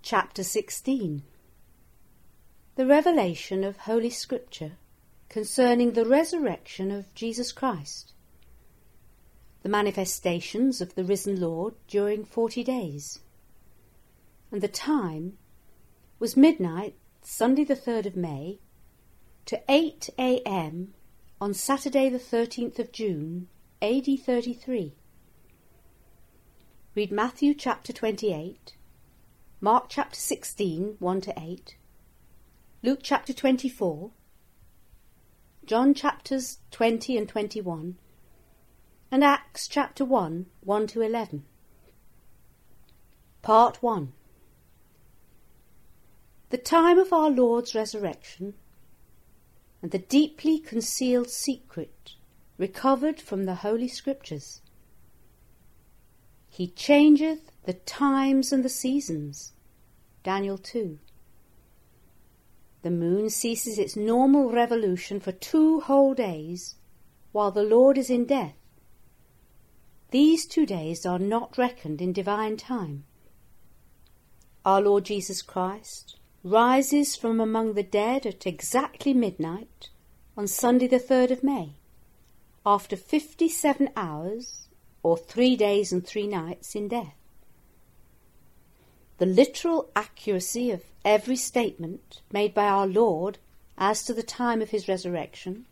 Chapter 16. The revelation of Holy Scripture concerning the resurrection of Jesus Christ. The manifestations of the risen Lord during 40 days. And the time was midnight, Sunday the 3rd of May, to 8 a.m. on Saturday the 13th of June, AD 33. Read Matthew chapter 28, Mark chapter 16, 1-8, Luke chapter 24, John chapters 20 and 21, and Acts chapter 1, 1-11. Part 1. The time of our Lord's resurrection, and the deeply concealed secret recovered from the Holy Scriptures. He changeth the times and the seasons. Daniel 2. The moon ceases its normal revolution for 2 whole days, while the Lord is in death. These 2 days are not reckoned in divine time. Our Lord Jesus Christ rises from among the dead at exactly midnight on Sunday the 3rd of May, after 57 hours, or 3 days and 3 nights in death. The literal accuracy of every statement made by our Lord as to the time of his resurrection.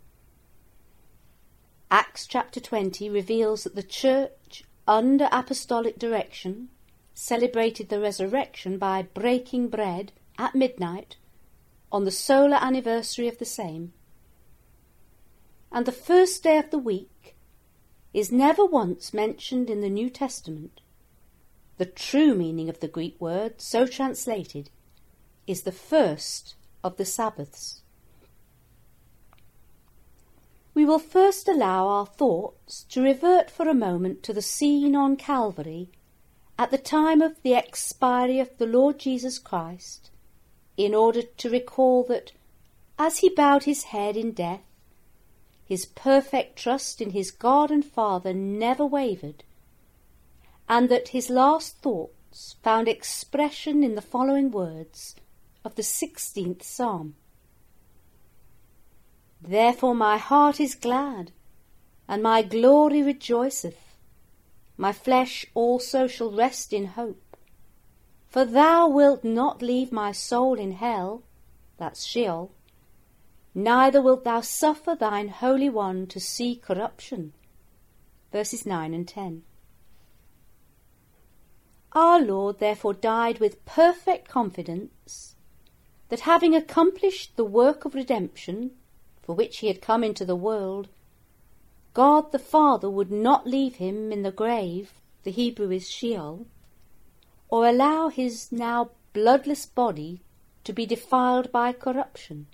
Acts chapter 20 reveals that the Church, under apostolic direction, celebrated the resurrection by breaking bread at midnight on the solar anniversary of the same. And the first day of the week is never once mentioned in the New Testament. The true meaning of the Greek word, so translated, is the first of the Sabbaths. We will first allow our thoughts to revert for a moment to the scene on Calvary at the time of the expiry of the Lord Jesus Christ, in order to recall that, as he bowed his head in death, his perfect trust in his God and Father never wavered, and that his last thoughts found expression in the following words of the 16th Psalm. Therefore my heart is glad, and my glory rejoiceth. My flesh also shall rest in hope. For thou wilt not leave my soul in hell, that's Sheol, neither wilt thou suffer thine Holy One to see corruption. Verses 9 and 10. Our Lord therefore died with perfect confidence that, having accomplished the work of redemption for which he had come into the world, God the Father would not leave him in the grave, the Hebrew is Sheol, or allow his now bloodless body to be defiled by corruption.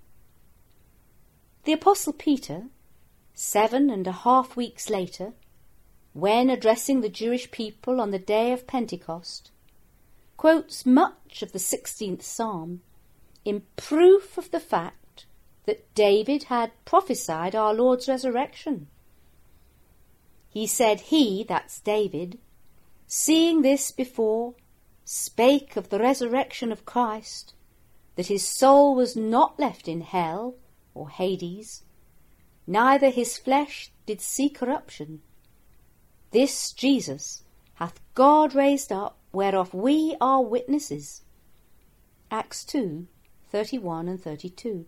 The Apostle Peter, 7.5 weeks later, when addressing the Jewish people on the day of Pentecost, quotes much of the 16th Psalm in proof of the fact that David had prophesied our Lord's resurrection. He said he, that's David, seeing this before, spake of the resurrection of Christ, that his soul was not left in hell, or Hades, neither his flesh did see corruption. This Jesus hath God raised up, whereof we are witnesses. Acts 2, 31 and 32.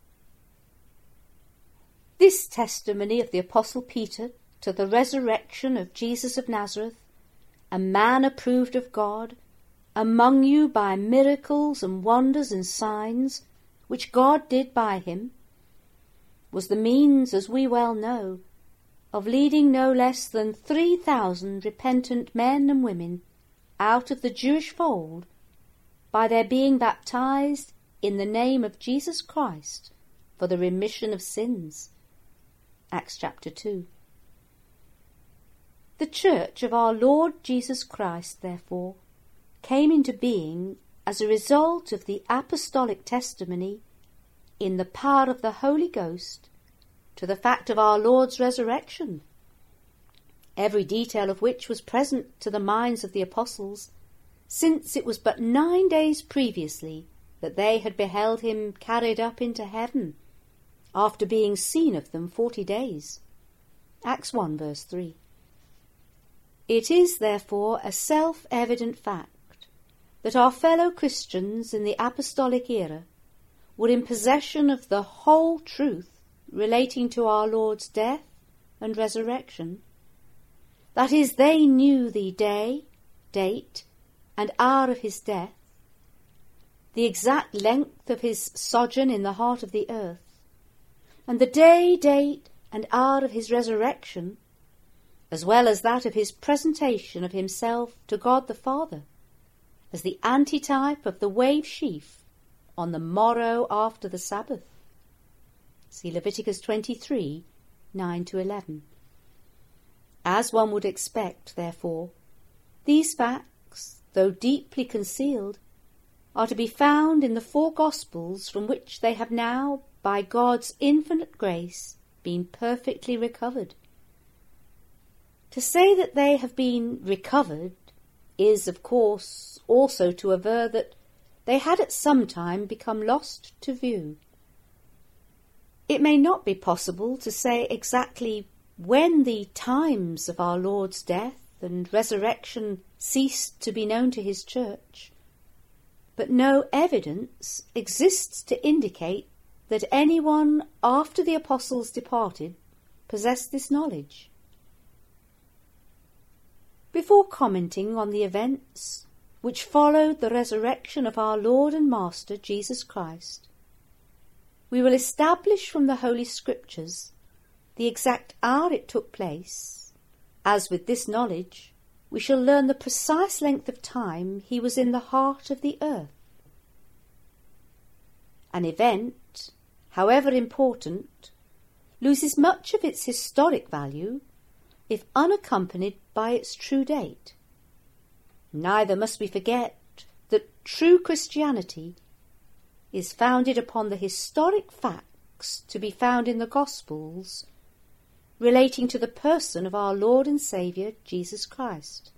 This testimony of the Apostle Peter to the resurrection of Jesus of Nazareth, a man approved of God, among you by miracles and wonders and signs, which God did by him, was the means, as we well know, of leading no less than 3,000 repentant men and women out of the Jewish fold by their being baptized in the name of Jesus Christ for the remission of sins. Acts chapter 2. The Church of our Lord Jesus Christ, therefore, came into being as a result of the apostolic testimony in the power of the Holy Ghost to the fact of our Lord's resurrection, every detail of which was present to the minds of the apostles since it was but 9 days previously that they had beheld him carried up into heaven, after being seen of them 40 days. Acts 1 verse 3. It is therefore a self-evident fact that our fellow Christians in the apostolic era were in possession of the whole truth relating to our Lord's death and resurrection. That is, they knew the day, date, and hour of his death, the exact length of his sojourn in the heart of the earth, and the day, date, and hour of his resurrection, as well as that of his presentation of himself to God the Father, as the antitype of the wave sheaf on the morrow after the Sabbath. See Leviticus 23, 9-11. As one would expect, therefore, these facts, though deeply concealed, are to be found in the 4 Gospels from which they have now, by God's infinite grace, been perfectly recovered. To say that they have been recovered is, of course, also to aver that they had at some time become lost to view. It may not be possible to say exactly when the times of our Lord's death and resurrection ceased to be known to his church, but no evidence exists to indicate that anyone after the apostles departed possessed this knowledge. Before commenting on the events which followed the resurrection of our Lord and Master Jesus Christ, we will establish from the Holy Scriptures the exact hour it took place, as with this knowledge we shall learn the precise length of time he was in the heart of the earth. An event, however important, loses much of its historic value if unaccompanied by its true date. Neither must we forget that true Christianity is founded upon the historic facts to be found in the Gospels relating to the person of our Lord and Saviour Jesus Christ.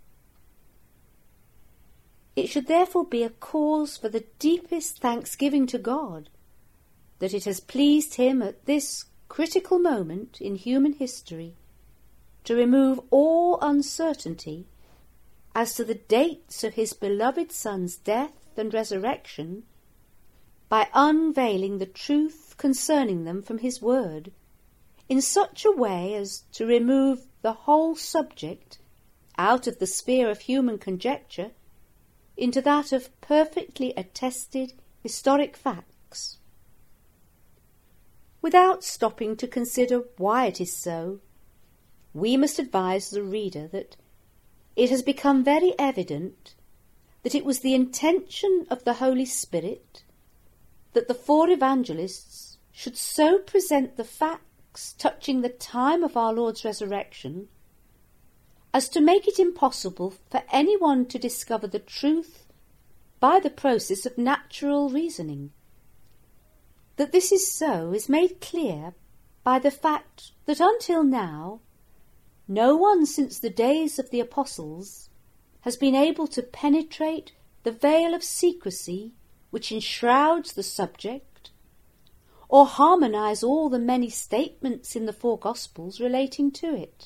It should therefore be a cause for the deepest thanksgiving to God that it has pleased him at this critical moment in human history to remove all uncertainty as to the dates of his beloved Son's death and resurrection by unveiling the truth concerning them from his word in such a way as to remove the whole subject out of the sphere of human conjecture into that of perfectly attested historic facts. Without stopping to consider why it is so, we must advise the reader that it has become very evident that it was the intention of the Holy Spirit that the 4 evangelists should so present the facts touching the time of our Lord's resurrection as to make it impossible for anyone to discover the truth by the process of natural reasoning. That this is so is made clear by the fact that until now no one since the days of the apostles has been able to penetrate the veil of secrecy which enshrouds the subject, or harmonize all the many statements in the 4 Gospels relating to it.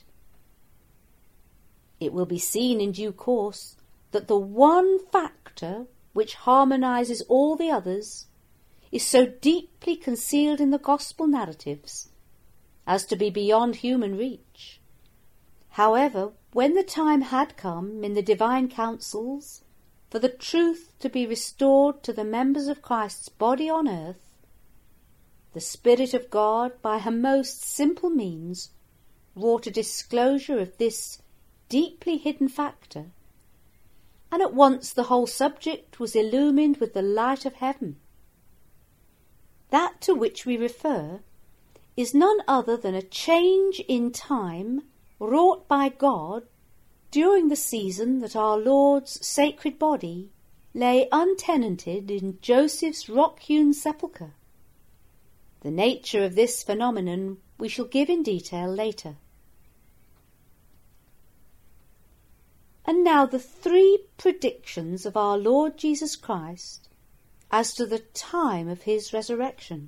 It will be seen in due course that the one factor which harmonizes all the others is so deeply concealed in the Gospel narratives as to be beyond human reach. However, when the time had come in the divine councils for the truth to be restored to the members of Christ's body on earth, the Spirit of God, by her most simple means, wrought a disclosure of this deeply hidden factor, and at once the whole subject was illumined with the light of heaven. That to which we refer is none other than a change in time wrought by God during the season that our Lord's sacred body lay untenanted in Joseph's rock-hewn sepulchre. The nature of this phenomenon we shall give in detail later. And now the three predictions of our Lord Jesus Christ as to the time of his resurrection.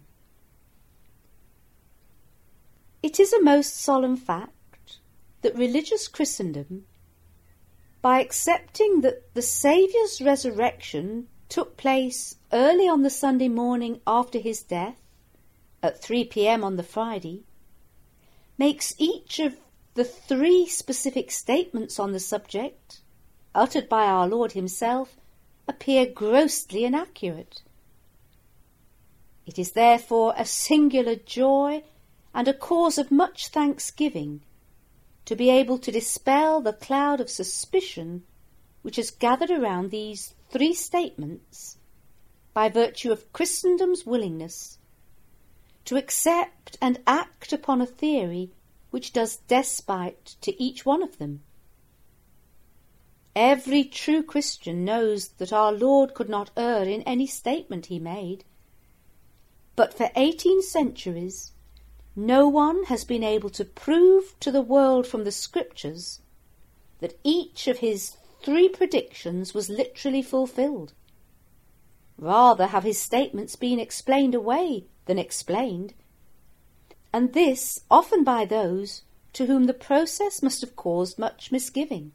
It is a most solemn fact that religious Christendom, by accepting that the Saviour's resurrection took place early on the Sunday morning after his death, at 3 p.m. on the Friday, makes each of the three specific statements on the subject, uttered by our Lord himself, appear grossly inaccurate. It is therefore a singular joy and a cause of much thanksgiving to be able to dispel the cloud of suspicion which has gathered around these three statements by virtue of Christendom's willingness to accept and act upon a theory which does despite to each one of them. Every true Christian knows that our Lord could not err in any statement he made, but for 18 centuries no one has been able to prove to the world from the Scriptures that each of his three predictions was literally fulfilled. Rather have his statements been explained away than explained, and this often by those to whom the process must have caused much misgiving.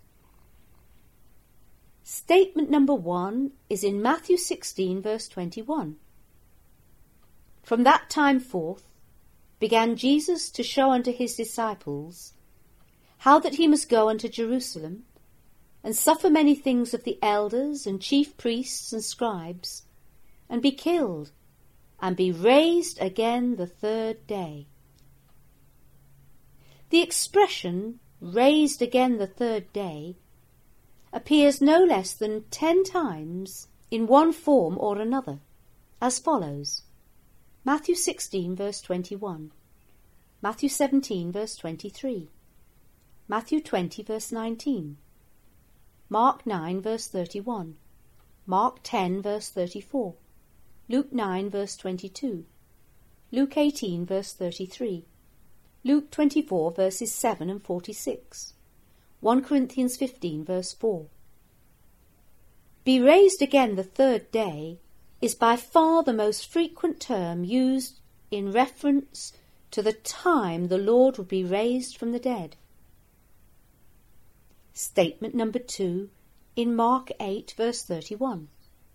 Statement number 1 is in Matthew 16, verse 21. From that time forth began Jesus to show unto his disciples how that he must go unto Jerusalem, and suffer many things of the elders and chief priests and scribes, and be killed, and be raised again the third day. The expression, raised again the third day, appears no less than 10 times in one form or another, as follows: Matthew 16, verse 21, Matthew 17, verse 23, Matthew 20, verse 19, Mark 9, verse 31, Mark 10, verse 34, Luke 9, verse 22, Luke 18, verse 33, Luke 24, verses 7 and 46, 1 Corinthians 15, verse 4. Be raised again the third day is by far the most frequent term used in reference to the time the Lord would be raised from the dead. Statement number 2 in Mark 8, verse 31.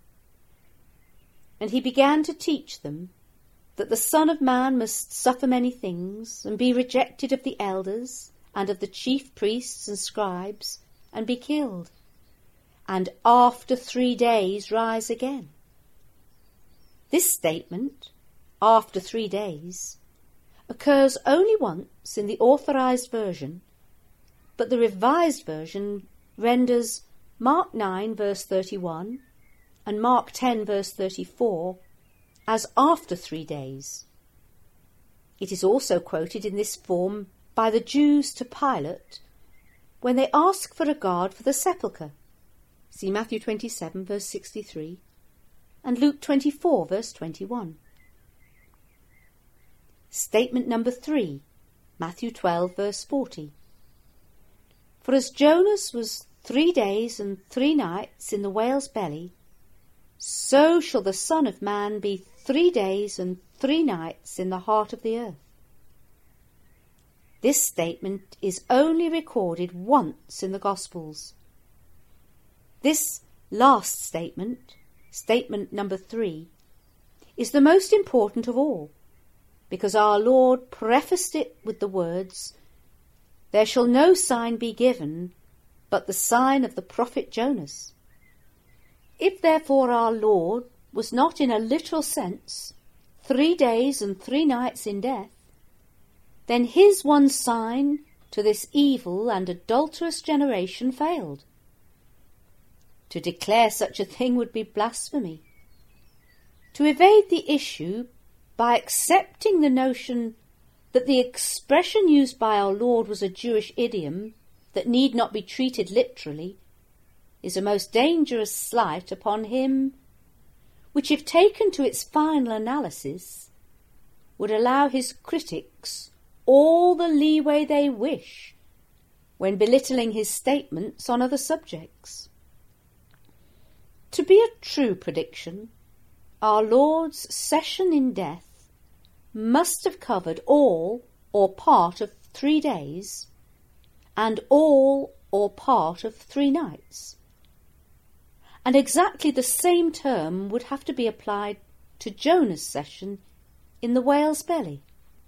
And he began to teach them that the Son of Man must suffer many things, and be rejected of the elders, and of the chief priests and scribes, and be killed, and after 3 days rise again. This statement, after 3 days, occurs only once in the authorized version, but the revised version renders Mark 9, verse 31, and Mark 10, verse 34, as after 3 days. It is also quoted in this form by the Jews to Pilate when they ask for a guard for the sepulchre. See Matthew 27, verse 63, and Luke 24, verse 21. Statement number 3, Matthew 12, verse 40. For as Jonas was 3 days and 3 nights in the whale's belly, so shall the Son of Man be 3 days and 3 nights in the heart of the earth. This statement is only recorded once in the Gospels. This last statement, statement number 3, is the most important of all, because our Lord prefaced it with the words, "There shall no sign be given but the sign of the prophet Jonas." If therefore our Lord was not in a literal sense 3 days and 3 nights in death, then his one sign to this evil and adulterous generation failed. To declare such a thing would be blasphemy. To evade the issue by accepting the notion that the expression used by our Lord was a Jewish idiom that need not be treated literally is a most dangerous slight upon him, which, if taken to its final analysis, would allow his critics all the leeway they wish when belittling his statements on other subjects. To be a true prediction, our Lord's session in death must have covered all or part of 3 days and all or part of 3 nights. And exactly the same term would have to be applied to Jonah's session in the whale's belly.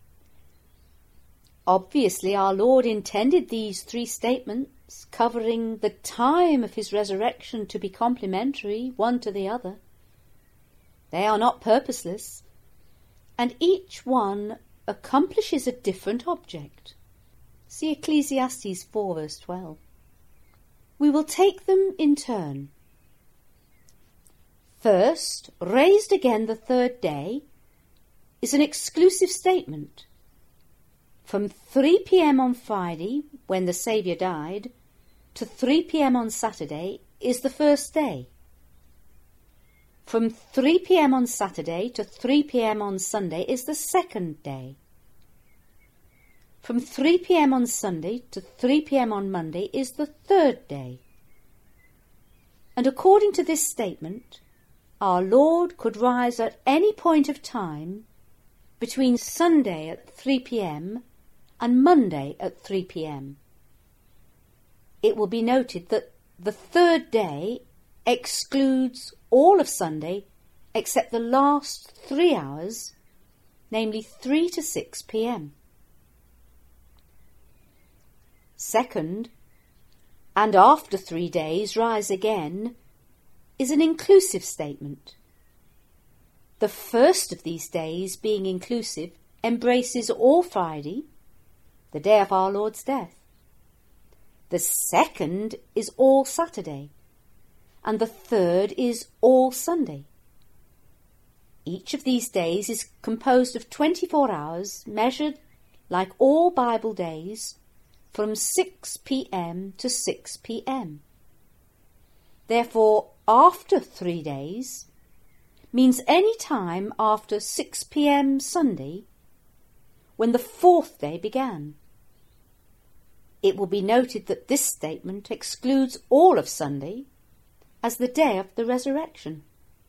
Obviously, our Lord intended these 3 statements, covering the time of his resurrection, to be complementary one to the other. They are not purposeless, and each one accomplishes a different object. See Ecclesiastes 4 verse 12. We will take them in turn. First, raised again the 3rd day is an exclusive statement. From 3 p.m. on Friday, when the Saviour died, to 3 p.m. on Saturday is the 1st day. From 3 p.m. on Saturday to 3 p.m. on Sunday is the 2nd day. From 3 p.m. on Sunday to 3 p.m. on Monday is the 3rd day. And according to this statement, our Lord could rise at any point of time between Sunday at 3 p.m. and Monday at 3 p.m. It will be noted that the 3rd day excludes all of Sunday except the last 3 hours, namely 3 to 6 p.m. Second, and after 3 days rise again, is an inclusive statement. The first of these days, being inclusive, embraces all Friday, the day of our Lord's death. The second is all Saturday, and the 3rd is all Sunday. Each of these days is composed of 24 hours, measured, like all Bible days, from 6 p.m. to 6 p.m. Therefore, after 3 days means any time after 6 p.m. Sunday, when the 4th day began. It will be noted that this statement excludes all of Sunday as the day of the resurrection.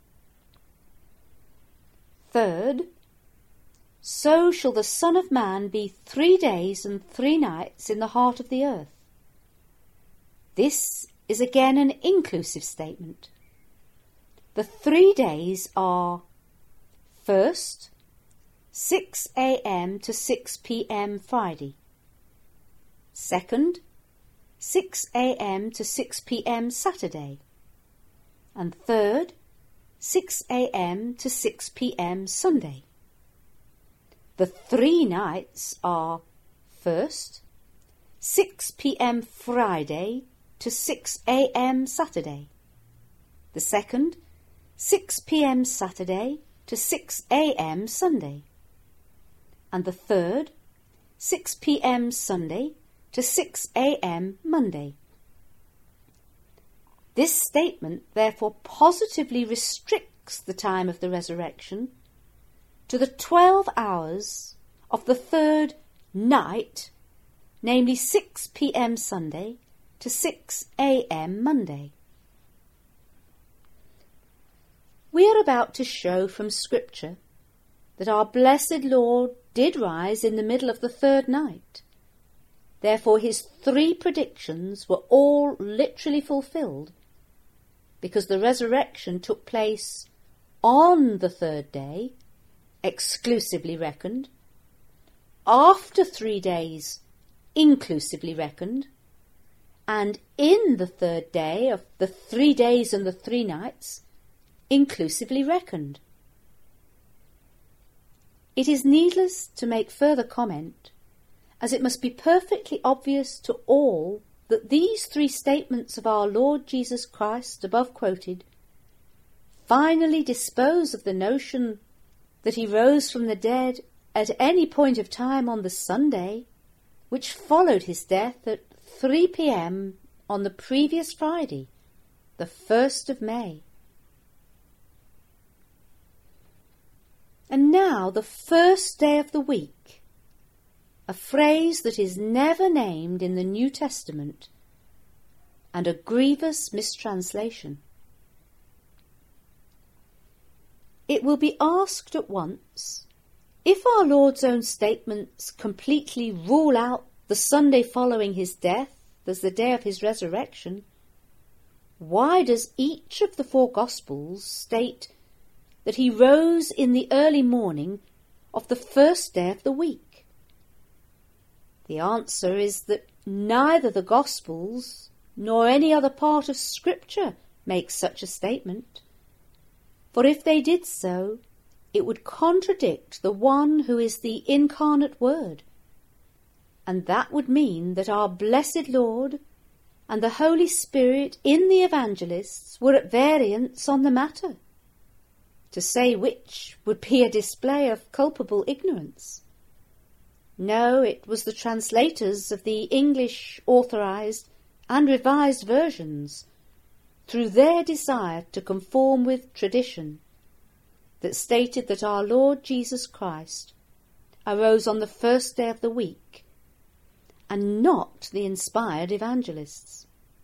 Third, so shall the Son of Man be 3 days and 3 nights in the heart of the earth. This is again an inclusive statement. The 3 days are: first, 6 a.m. to 6 p.m. Friday. Second, 6 a.m. to 6 p.m. Saturday. And third, 6 a.m. to 6 p.m. Sunday. The 3 nights are: first, 6 p.m. Friday to 6 a.m. Saturday. The second, 6 p.m. Saturday to 6 a.m. Sunday. And the third, 6 p.m. Sunday to 6 a.m. Monday. This statement therefore positively restricts the time of the resurrection to the 12 hours of the 3rd night, namely 6 p.m. Sunday to 6 a.m. Monday. We are about to show from Scripture that our blessed Lord did rise in the middle of the 3rd night. Therefore his 3 predictions were all literally fulfilled, because the resurrection took place on the 3rd day, exclusively reckoned, after 3 days, inclusively reckoned, and in the 3rd day of the 3 days and the 3 nights, inclusively reckoned. It is needless to make further comment, as it must be perfectly obvious to all that these 3 statements of our Lord Jesus Christ above quoted finally dispose of the notion that he rose from the dead at any point of time on the Sunday, which followed his death at 3 p.m. on the previous Friday, the 1st of May. And now the first day of the week, a phrase that is never named in the New Testament, and a grievous mistranslation. It will be asked at once, if our Lord's own statements completely rule out the Sunday following his death as the day of his resurrection, why does each of the four Gospels state that he rose in the early morning of the first day of the week? The answer is that neither the Gospels nor any other part of Scripture makes such a statement, for if they did so, it would contradict the one who is the incarnate Word, and that would mean that our blessed Lord and the Holy Spirit in the evangelists were at variance on the matter, to say which would be a display of culpable ignorance. No, it was the translators of the English authorized and revised versions, through their desire to conform with tradition, that stated that our Lord Jesus Christ arose on the first day of the week, and not the inspired evangelists.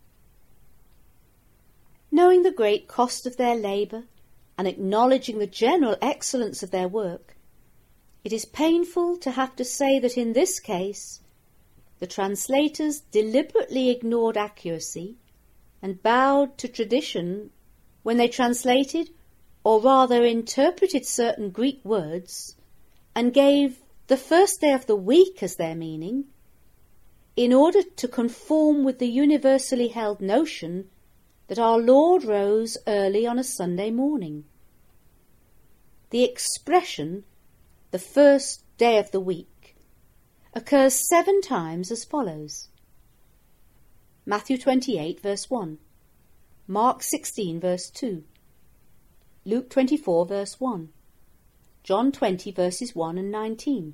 Knowing the great cost of their labour and acknowledging the general excellence of their work, it is painful to have to say that in this case the translators deliberately ignored accuracy and bowed to tradition when they translated, or rather interpreted, certain Greek words and gave the first day of the week as their meaning, in order to conform with the universally held notion that our Lord rose early on a Sunday morning. The expression, the first day of the week, occurs 7 times as follows: Matthew 28 verse 1, Mark 16 verse 2, Luke 24 verse 1, John 20 verses 1 and 19.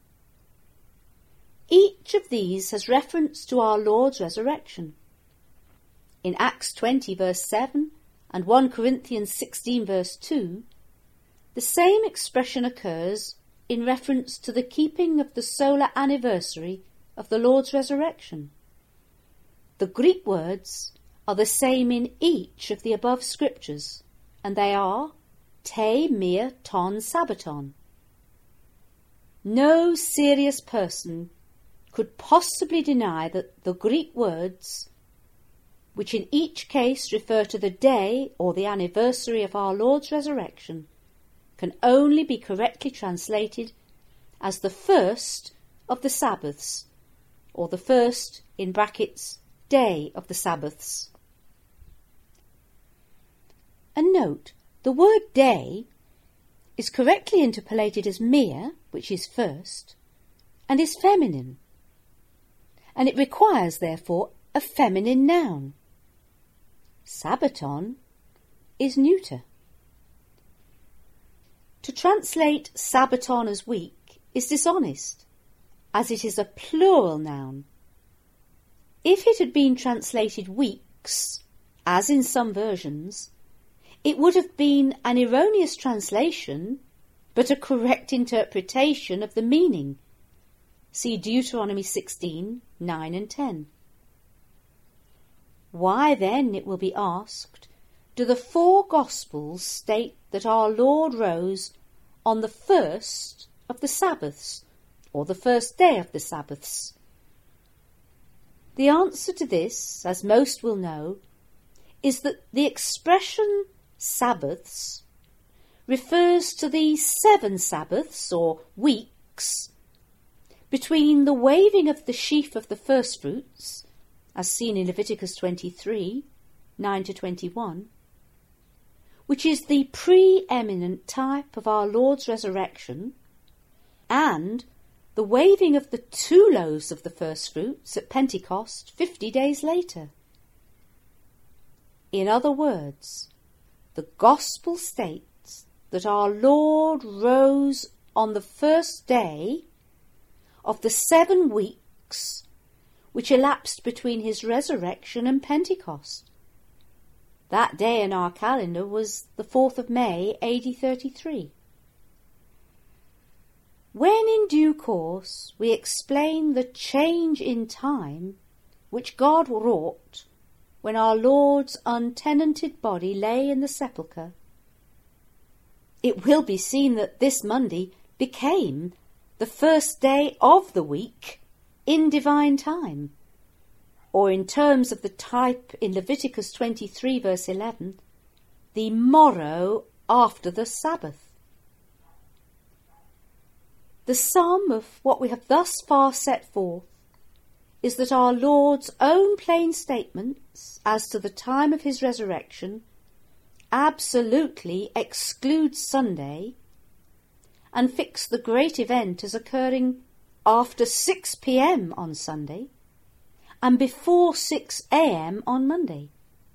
Each of these has reference to our Lord's resurrection. In Acts 20 verse 7 and 1 Corinthians 16 verse 2, the same expression occurs in reference to the keeping of the solar anniversary of the Lord's resurrection. The Greek words are the same in each of the above scriptures, and they are te mia ton sabbaton. No serious person could possibly deny that the Greek words, which in each case refer to the day or the anniversary of our Lord's resurrection, can only be correctly translated as the first of the Sabbaths, or the first, in brackets, day of the Sabbaths. And note, the word day is correctly interpolated as mia, which is first, and is feminine, and it requires, therefore, a feminine noun. Sabbaton is neuter. To translate Sabbaton as week is dishonest, as it is a plural noun. If it had been translated weeks, as in some versions, it would have been an erroneous translation, but a correct interpretation of the meaning. See Deuteronomy 16, 9 and 10. Why then, it will be asked, do the 4 Gospels state that our Lord rose on the first of the Sabbaths, or the first day of the Sabbaths? The answer to this, as most will know, is that the expression Sabbaths refers to the 7 Sabbaths, or weeks, between the waving of the sheaf of the firstfruits, as seen in Leviticus 23, 9 to 21, which is the preeminent type of our Lord's resurrection, and the waving of the 2 loaves of the firstfruits at Pentecost 50 days later. In other words, the Gospel states that our Lord rose on the first day of the 7 weeks which elapsed between his resurrection and Pentecost. That day in our calendar was the 4th of May, AD 33. When in due course we explain the change in time which God wrought when our Lord's untenanted body lay in the sepulchre, it will be seen that this Monday became the first day of the week in divine time, or in terms of the type in Leviticus 23 verse 11, the morrow after the Sabbath. The sum of what we have thus far set forth is that our Lord's own plain statements as to the time of his resurrection absolutely exclude Sunday and fix the great event as occurring after 6 p.m. on Sunday and before 6 a.m. on Monday.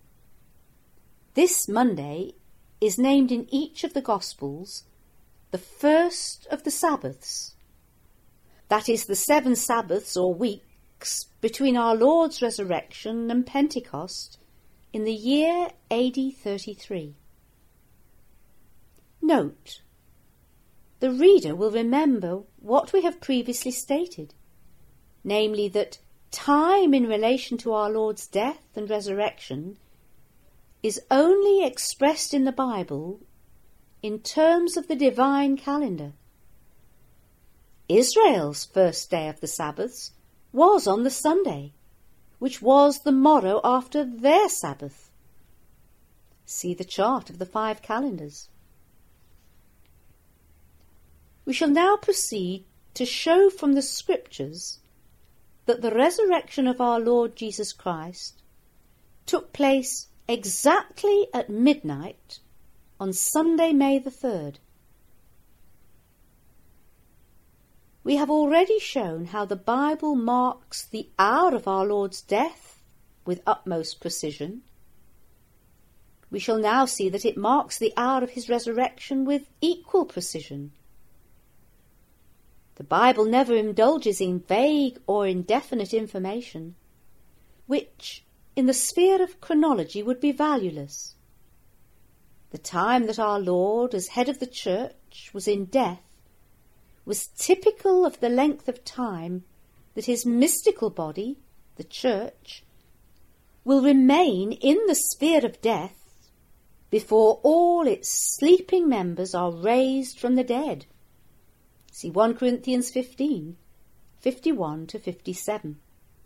This Monday is named in each of the Gospels the first of the Sabbaths. That is, the 7 Sabbaths or weeks between our Lord's resurrection and Pentecost in the year AD 33. Note, the reader will remember what we have previously stated, namely that time in relation to our Lord's death and resurrection is only expressed in the Bible in terms of the divine calendar. Israel's first day of the Sabbaths was on the Sunday, which was the morrow after their Sabbath. See the chart of the 5 calendars. We shall now proceed to show from the Scriptures that the resurrection of our Lord Jesus Christ took place exactly at midnight on Sunday, May the 3rd. We have already shown how the Bible marks the hour of our Lord's death with utmost precision. We shall now see that it marks the hour of his resurrection with equal precision. The Bible never indulges in vague or indefinite information, which, in the sphere of chronology, would be valueless. The time that our Lord, as head of the Church, was in death was typical of the length of time that his mystical body, the Church, will remain in the sphere of death before all its sleeping members are raised from the dead. See 1 Corinthians 15, 51 to 57.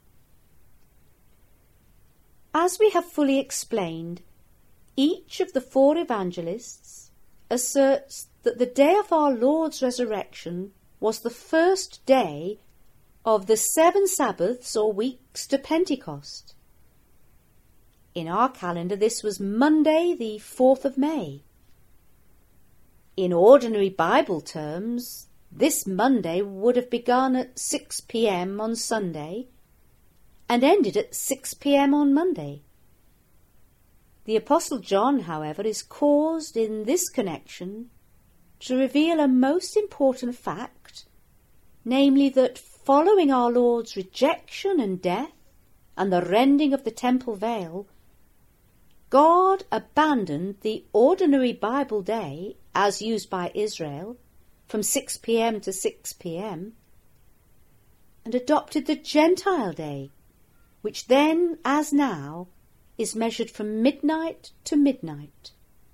As we have fully explained, each of the 4 evangelists asserts that the day of our Lord's resurrection was the first day of the 7 Sabbaths or weeks to Pentecost. In our calendar this was Monday the 4th of May. In ordinary Bible terms, this Monday would have begun at 6 p.m. on Sunday and ended at 6 p.m. on Monday. The Apostle John, however, is caused in this connection to reveal a most important fact, namely that following our Lord's rejection and death and the rending of the temple veil, God abandoned the ordinary Bible day, as used by Israel, from 6 p.m. to 6 p.m., and adopted the Gentile day, which then, as now, is measured from midnight to midnight.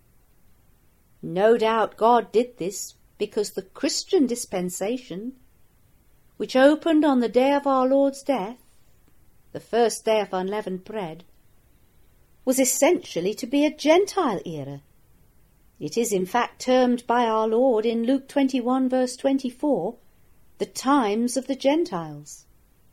No doubt God did this because the Christian dispensation, which opened on the day of our Lord's death, the first day of unleavened bread, was essentially to be a Gentile era. It is in fact termed by our Lord in Luke 21 verse 24, the times of the Gentiles.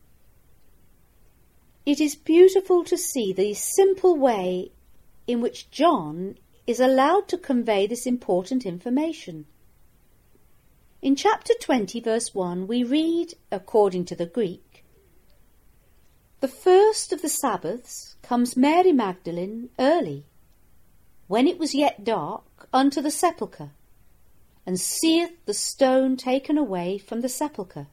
It is beautiful to see the simple way in which John is allowed to convey this important information. In chapter 20 verse 1 we read, according to the Greek, "The first of the Sabbaths comes Mary Magdalene early, when it was yet dark, unto the sepulchre, and seeth the stone taken away from the sepulchre."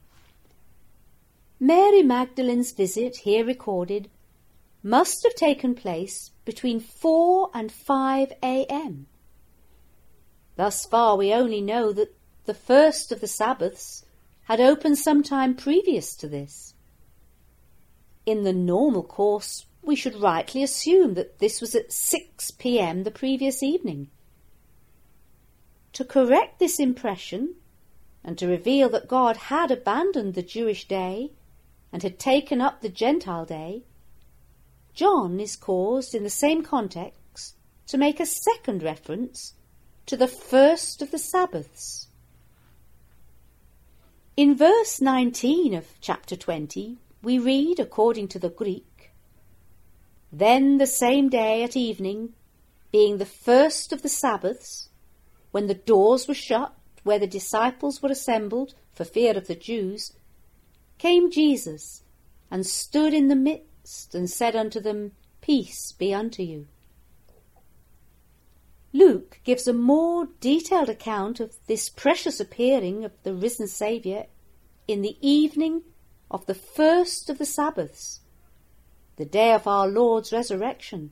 Mary Magdalene's visit, here recorded, must have taken place between 4 and 5 a.m. Thus far we only know that the first of the Sabbaths had opened some time previous to this. In the normal course, we should rightly assume that this was at 6 p.m. the previous evening. To correct this impression, and to reveal that God had abandoned the Jewish day and had taken up the Gentile day, John is caused in the same context to make a second reference to the first of the Sabbaths. In verse 19 of chapter 20, we read, according to the Greek, "Then the same day at evening, being the first of the Sabbaths, when the doors were shut, where the disciples were assembled for fear of the Jews, came Jesus, and stood in the midst, and said unto them, Peace be unto you." Luke gives a more detailed account of this precious appearing of the risen Saviour in the evening of the first of the Sabbaths, the day of our Lord's resurrection.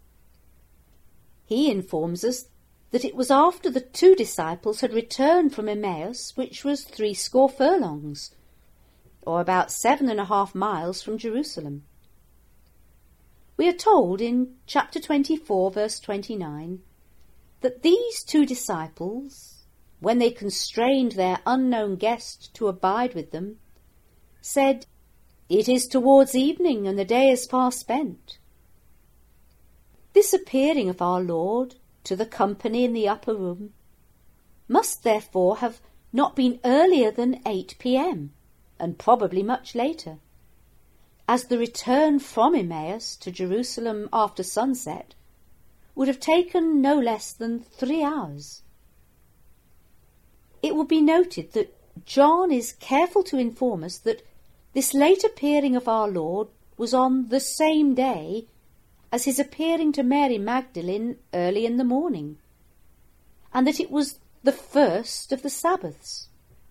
He informs us that it was after the 2 disciples had returned from Emmaus, which was 80 furlongs, or about 7.5 miles from Jerusalem. We are told in chapter 24, verse 29, that these 2 disciples, when they constrained their unknown guest to abide with them, said, "It is towards evening, and the day is far spent." This appearing of our Lord to the company in the upper room must therefore have not been earlier than 8 p.m, and probably much later, as the return from Emmaus to Jerusalem after sunset would have taken no less than 3 hours. It will be noted that John is careful to inform us that this late appearing of our Lord was on the same day as his appearing to Mary Magdalene early in the morning, and that it was the first of the Sabbaths.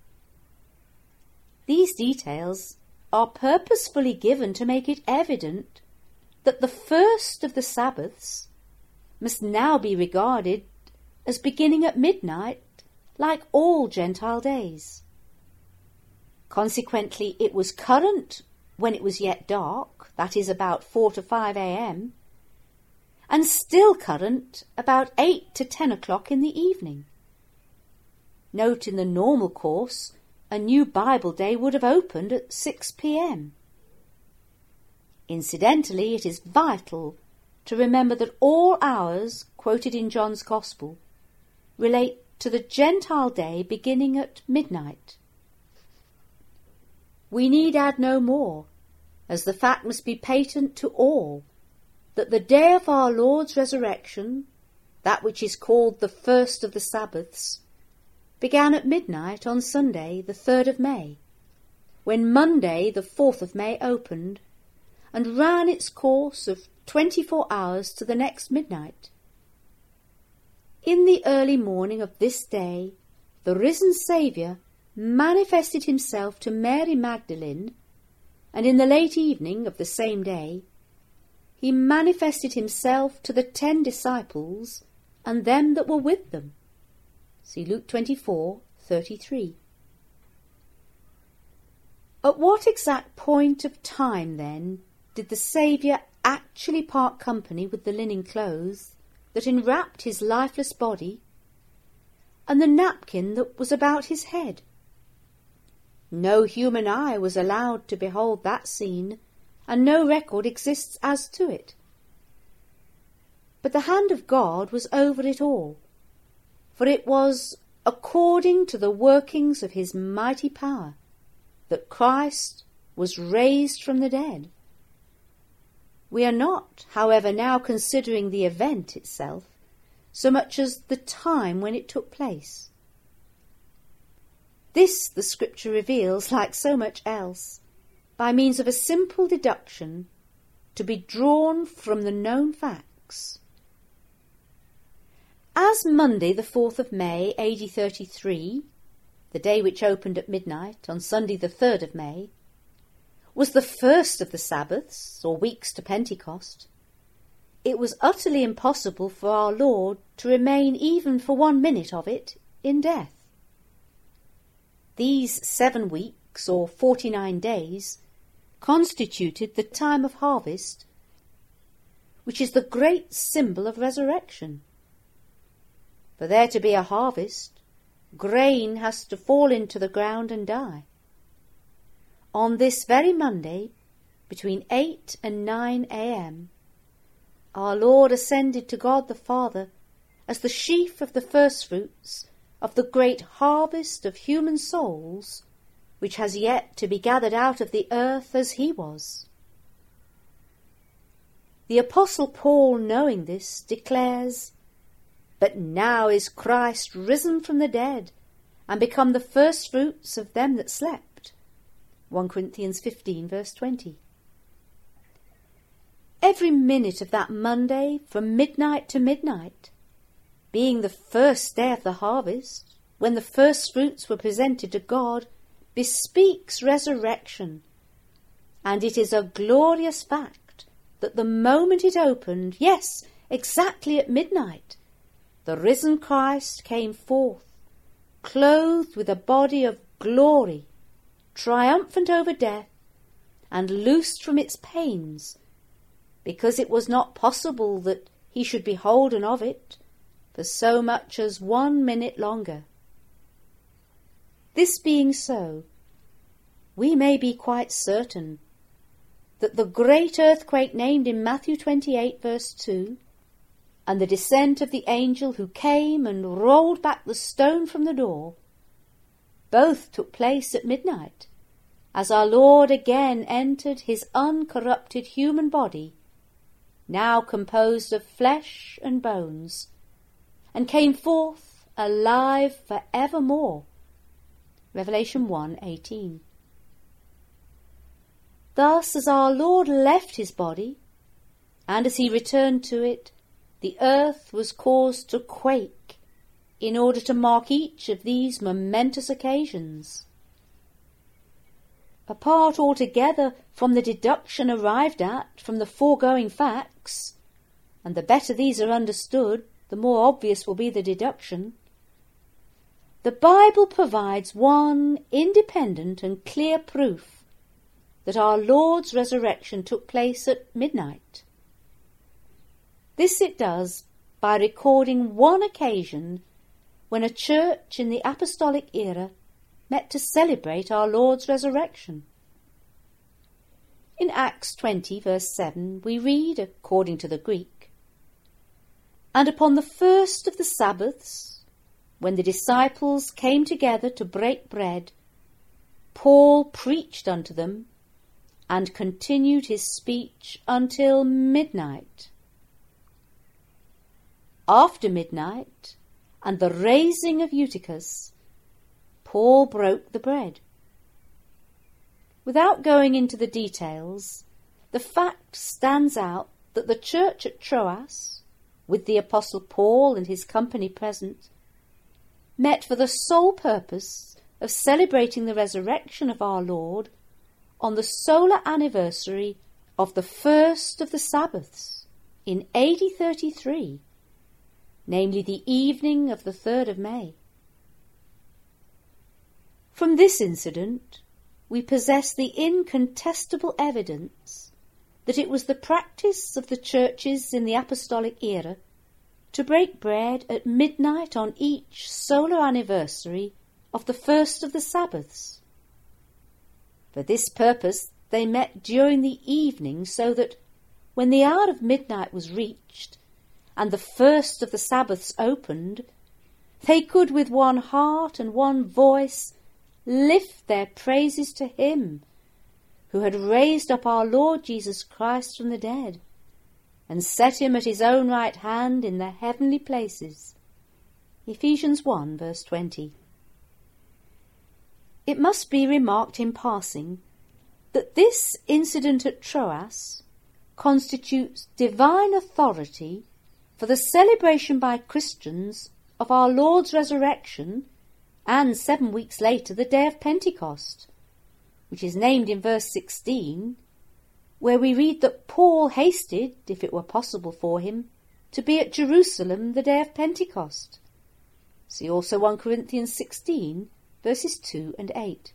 These details are purposefully given to make it evident that the first of the Sabbaths must now be regarded as beginning at midnight, like all Gentile days. Consequently, it was current when it was yet dark, that is about 4 to 5 a.m, and still current about 8 to 10 o'clock in the evening. Note, in the normal course, a new Bible day would have opened at 6 p.m. Incidentally, it is vital to remember that all hours quoted in John's Gospel relate to the Gentile day beginning at midnight. We need add no more, as the fact must be patent to all, that the day of our Lord's resurrection, that which is called the first of the Sabbaths, began at midnight on Sunday, the 3rd of May, when Monday, the 4th of May, opened, and ran its course of 24 hours to the next midnight. In the early morning of this day, the risen Saviour manifested himself to Mary Magdalene, and in the late evening of the same day, he manifested himself to the 10 disciples and them that were with them. See Luke 24:33. At what exact point of time, then, did the Saviour actually part company with the linen clothes that enwrapped his lifeless body and the napkin that was about his head? No human eye was allowed to behold that scene, and no record exists as to it. But the hand of God was over it all, for it was according to the workings of his mighty power that Christ was raised from the dead. We are not, however, now considering the event itself so much as the time when it took place. This the Scripture reveals, like so much else, by means of a simple deduction to be drawn from the known facts. As Monday, the 4th of May, AD 33, the day which opened at midnight on Sunday, the 3rd of May, was the first of the Sabbaths, or weeks to Pentecost, it was utterly impossible for our Lord to remain even for 1 minute of it in death. These 7 weeks, or 49 days, constituted the time of harvest, which is the great symbol of resurrection. For there to be a harvest, grain has to fall into the ground and die. On this very Monday, between 8 and 9 a.m., our Lord ascended to God the Father as the sheaf of the firstfruits of the great harvest of human souls, which has yet to be gathered out of the earth as he was. The Apostle Paul, knowing this, declares, "But now is Christ risen from the dead, and become the firstfruits of them that slept." 1 Corinthians 15, verse 20. Every minute of that Monday, from midnight to midnight, being the first day of the harvest, when the firstfruits were presented to God, bespeaks resurrection, and it is a glorious fact that the moment it opened, yes, exactly at midnight, the risen Christ came forth, clothed with a body of glory, triumphant over death, and loosed from its pains, because it was not possible that he should be holden of it for so much as 1 minute longer. This being so, we may be quite certain that the great earthquake named in Matthew 28, verse 2, and the descent of the angel who came and rolled back the stone from the door, both took place at midnight, as our Lord again entered his uncorrupted human body, now composed of flesh and bones, and came forth alive for evermore. Revelation 1:18. Thus, as our Lord left his body, and as he returned to it, the earth was caused to quake in order to mark each of these momentous occasions. Apart altogether from the deduction arrived at from the foregoing facts, and the better these are understood, the more obvious will be the deduction, the Bible provides one independent and clear proof that our Lord's resurrection took place at midnight. This it does by recording one occasion when a church in the apostolic era met to celebrate our Lord's resurrection. In Acts 20, verse 7, we read, according to the Greek, "And upon the first of the Sabbaths, when the disciples came together to break bread, Paul preached unto them, and continued his speech until midnight. After midnight, and the raising of Eutychus, Paul broke the bread." Without going into the details, the fact stands out that the church at Troas, with the Apostle Paul and his company present, met for the sole purpose of celebrating the resurrection of our Lord on the solar anniversary of the first of the Sabbaths in AD 33, namely the evening of the 3rd of May. From this incident, we possess the incontestable evidence that it was the practice of the churches in the apostolic era to break bread at midnight on each solar anniversary of the first of the Sabbaths. For this purpose they met during the evening, so that when the hour of midnight was reached and the first of the Sabbaths opened, they could with one heart and one voice lift their praises to him who had raised up our Lord Jesus Christ from the dead and set him at his own right hand in the heavenly places. Ephesians 1, verse 20. It must be remarked in passing that this incident at Troas constitutes divine authority for the celebration by Christians of our Lord's resurrection, and 7 weeks later the day of Pentecost, which is named in verse 16, where we read that Paul hasted, if it were possible for him, to be at Jerusalem the day of Pentecost. See also 1 Corinthians 16, verses 2 and 8.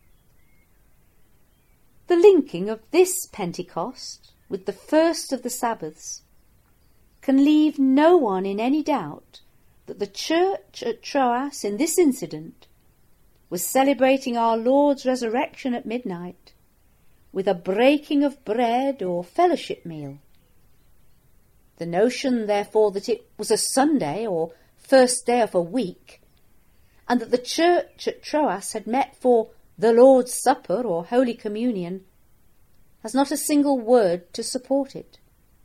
The linking of this Pentecost with the first of the Sabbaths can leave no one in any doubt that the church at Troas in this incident was celebrating our Lord's resurrection at midnight with a breaking of bread or fellowship meal. The notion, therefore, that it was a Sunday or first day of a week, and that the church at Troas had met for the Lord's Supper or Holy Communion, has not a single word to support it.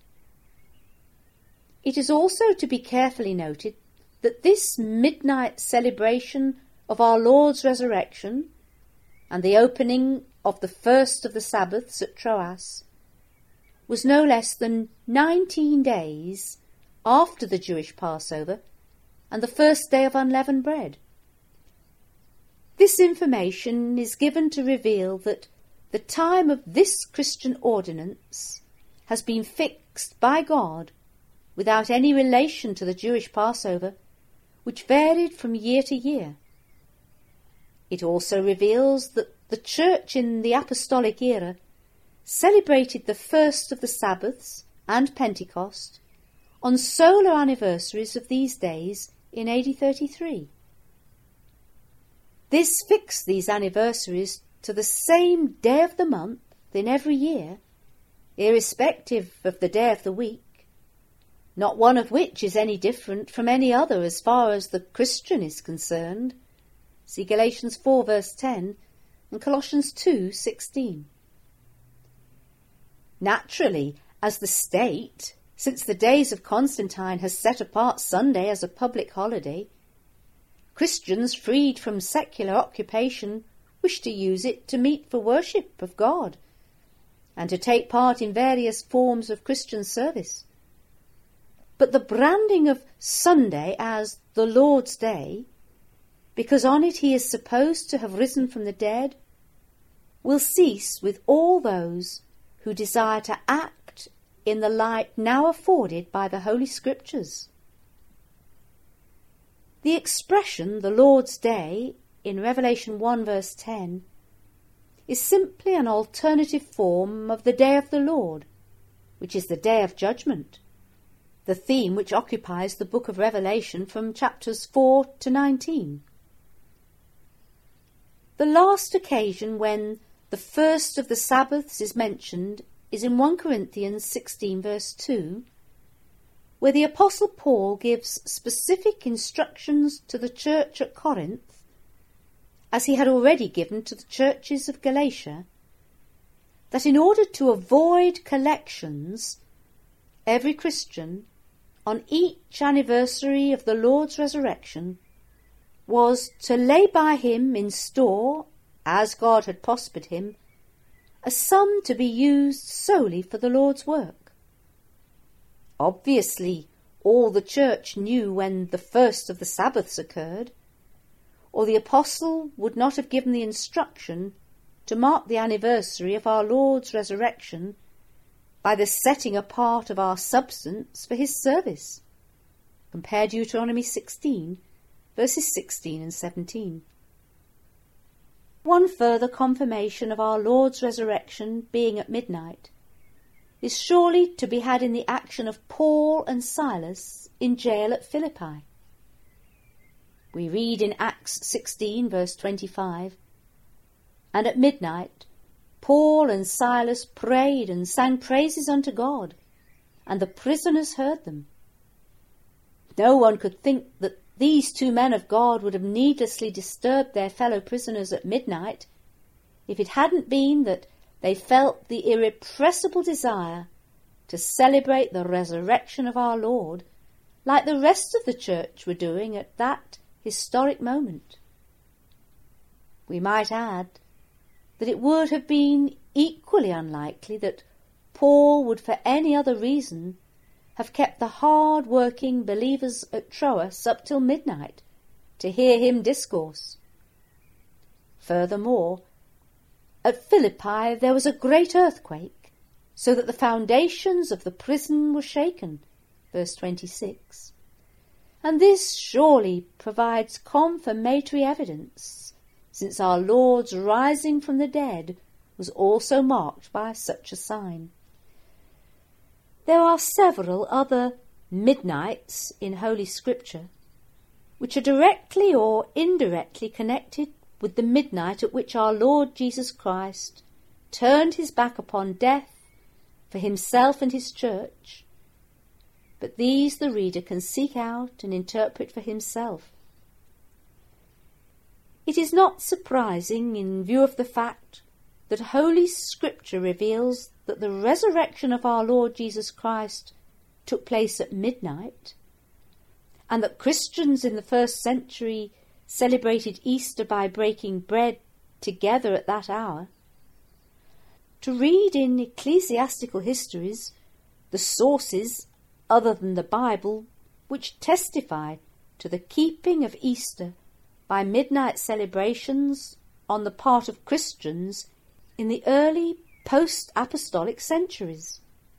It is also to be carefully noted that this midnight celebration of our Lord's resurrection and the opening of the first of the Sabbaths at Troas was no less than 19 days after the Jewish Passover and the first day of unleavened bread. This information is given to reveal that the time of this Christian ordinance has been fixed by God without any relation to the Jewish Passover, which varied from year to year. It also reveals that the Church in the Apostolic era celebrated the first of the Sabbaths and Pentecost on solar anniversaries of these days in AD 33. This fixed these anniversaries to the same day of the month in every year, irrespective of the day of the week, not one of which is any different from any other as far as the Christian is concerned. See Galatians 4 verse 10 and Colossians 2:16. Naturally, as the state, since the days of Constantine, has set apart Sunday as a public holiday, Christians freed from secular occupation wish to use it to meet for worship of God and to take part in various forms of Christian service. But the branding of Sunday as the Lord's Day, because on it he is supposed to have risen from the dead, will cease with all those who desire to act in the light now afforded by the Holy Scriptures. The expression, the Lord's Day, in Revelation 1 verse 10, is simply an alternative form of the Day of the Lord, which is the Day of Judgment, the theme which occupies the book of Revelation from chapters 4 to 19. The last occasion when the first of the Sabbaths is mentioned is in 1 Corinthians 16 verse 2, where the Apostle Paul gives specific instructions to the church at Corinth, as he had already given to the churches of Galatia, that in order to avoid collections, every Christian, on each anniversary of the Lord's resurrection, was to lay by him in store, as God had prospered him, a sum to be used solely for the Lord's work. Obviously, all the church knew when the first of the Sabbaths occurred, or the apostle would not have given the instruction to mark the anniversary of our Lord's resurrection by the setting apart of our substance for his service. Compare Deuteronomy 16, verses 16 and 17. One further confirmation of our Lord's resurrection being at midnight is surely to be had in the action of Paul and Silas in jail at Philippi. We read in Acts 16 verse 25, "And at midnight Paul and Silas prayed and sang praises unto God, and the prisoners heard them." No one could think that these two men of God would have needlessly disturbed their fellow prisoners at midnight if it hadn't been that they felt the irrepressible desire to celebrate the resurrection of our Lord like the rest of the church were doing at that historic moment. We might add that it would have been equally unlikely that Paul would for any other reason have kept the hard-working believers at Troas up till midnight to hear him discourse. Furthermore, at Philippi there was a great earthquake, so that the foundations of the prison were shaken, verse 26. And this surely provides confirmatory evidence since our Lord's rising from the dead was also marked by such a sign. There are several other midnights in Holy Scripture which are directly or indirectly connected with the midnight at which our Lord Jesus Christ turned his back upon death for himself and his church, but these the reader can seek out and interpret for himself. It is not surprising, in view of the fact that Holy Scripture reveals that the resurrection of our Lord Jesus Christ took place at midnight, and that Christians in the first century celebrated Easter by breaking bread together at that hour, to read in ecclesiastical histories the sources other than the Bible which testify to the keeping of Easter by midnight celebrations on the part of Christians in the early post-apostolic centuries.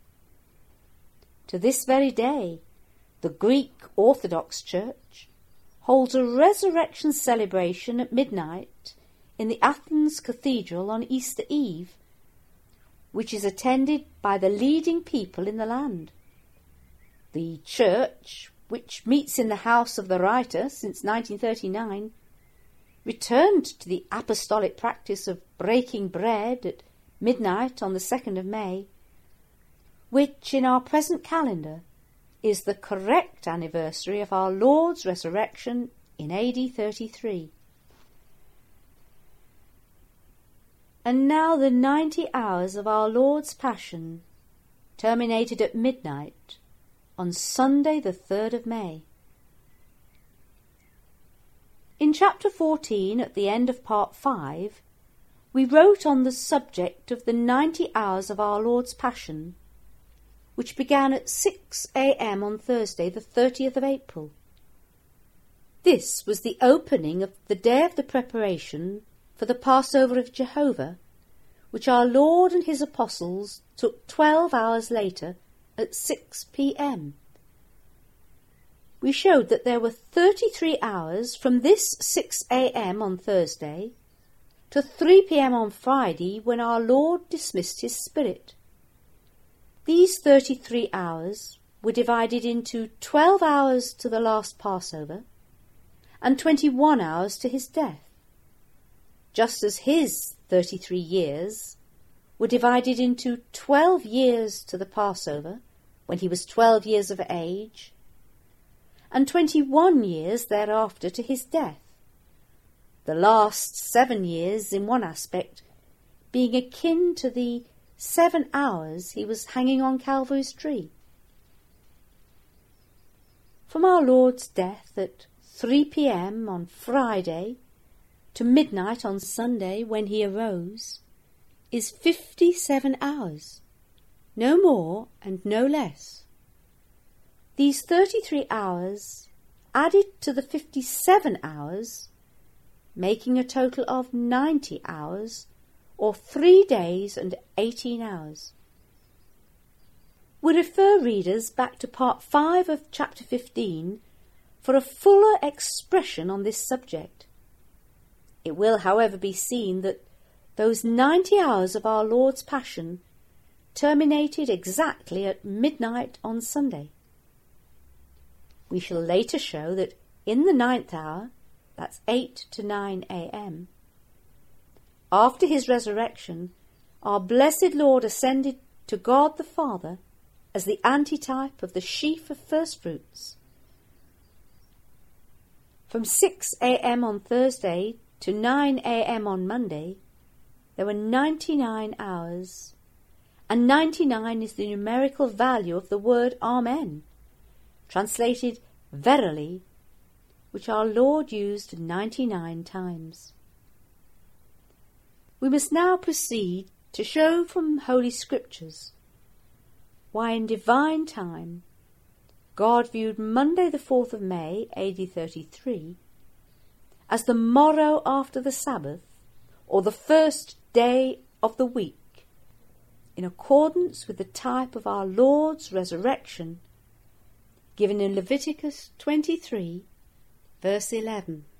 To this very day, the Greek Orthodox Church holds a resurrection celebration at midnight in the Athens Cathedral on Easter Eve, which is attended by the leading people in the land. The church, which meets in the house of the writer since 1939, returned to the apostolic practice of breaking bread at midnight on the 2nd of May, which in our present calendar is the correct anniversary of our Lord's resurrection in AD 33. And now the 90 hours of our Lord's Passion terminated at midnight on Sunday the 3rd of May. In chapter 14, at the end of part 5, we wrote on the subject of the 90 hours of our Lord's Passion, which began at 6 a.m. on Thursday the 30th of April. This was the opening of the day of the preparation for the Passover of Jehovah, which our Lord and his apostles took 12 hours later at 6 p.m. We showed that there were 33 hours from this 6 a.m. on Thursday to 3 p.m. on Friday, when our Lord dismissed his spirit. These 33 hours were divided into 12 hours to the last Passover and 21 hours to his death, just as his 33 years were divided into 12 years to the Passover, when he was 12 years of age, and 21 years thereafter to his death, the last 7 years in one aspect being akin to the 7 hours he was hanging on Calvary's tree. From our Lord's death at 3 p.m. on Friday to midnight on Sunday, when he arose, is 57 hours, no more and no less. These 33 hours added to the 57 hours, making a total of 90 hours, or 3 days and 18 hours. We refer readers back to part 5 of chapter 15 for a fuller expression on this subject. It will, however, be seen that those 90 hours of our Lord's Passion terminated exactly at midnight on Sunday. We shall later show that in the 9th hour, that's 8 to 9 a.m., after his resurrection, our blessed Lord ascended to God the Father as the antitype of the sheaf of firstfruits. From 6 a.m. on Thursday to 9 a.m. on Monday, there were 99 hours, and 99 is the numerical value of the word Amen, translated verily, which our Lord used 99 times. We must now proceed to show from Holy Scriptures why in divine time God viewed Monday the 4th of May, AD 33, as the morrow after the Sabbath, or the first day of the week, in accordance with the type of our Lord's resurrection given in Leviticus 23, verse 11.